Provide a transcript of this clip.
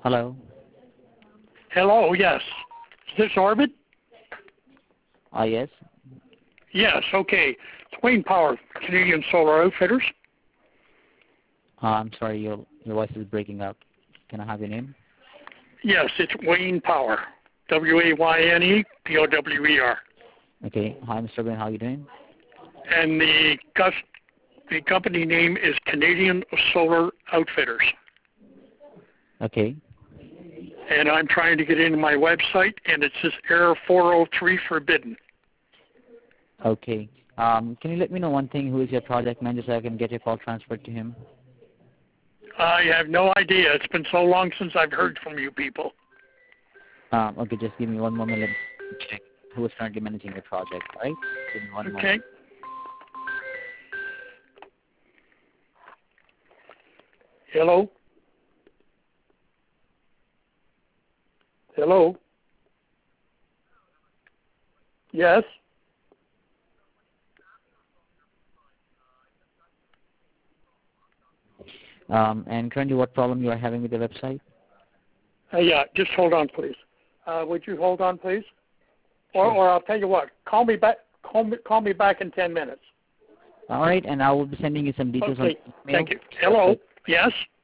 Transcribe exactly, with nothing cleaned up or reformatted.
Hello. Hello, yes. Is this Orbit? Uh, yes. Yes, okay. It's Wayne Power, Canadian Solar Outfitters. Uh, I'm sorry, your your voice is breaking up. Can I have your name? Yes, it's Wayne Power. W A Y N E P O W E R. Okay. Hi, Mister Wayne. How are you doing? And the cus- the company name is Canadian Solar Outfitters. Okay. And I'm trying to get into my website, and it says error four oh three forbidden. Okay. Um, can you let me know one thing? Who is your project manager so I can get your call transferred to him? I have no idea. It's been so long since I've heard from you people. Um, okay, just give me one moment. Let me check who is currently managing your project. All right? Give me one Okay. moment. Hello? Hello? Yes? Um, and currently, what problem you are having with the website? Uh, yeah, just hold on, please. Uh, would you hold on, please? Or, Sure. or I'll tell you what. Call me back. Call me. Call me back in ten minutes. All right, and I will be sending you some details Okay. on email. Thank you. Hello. Yes.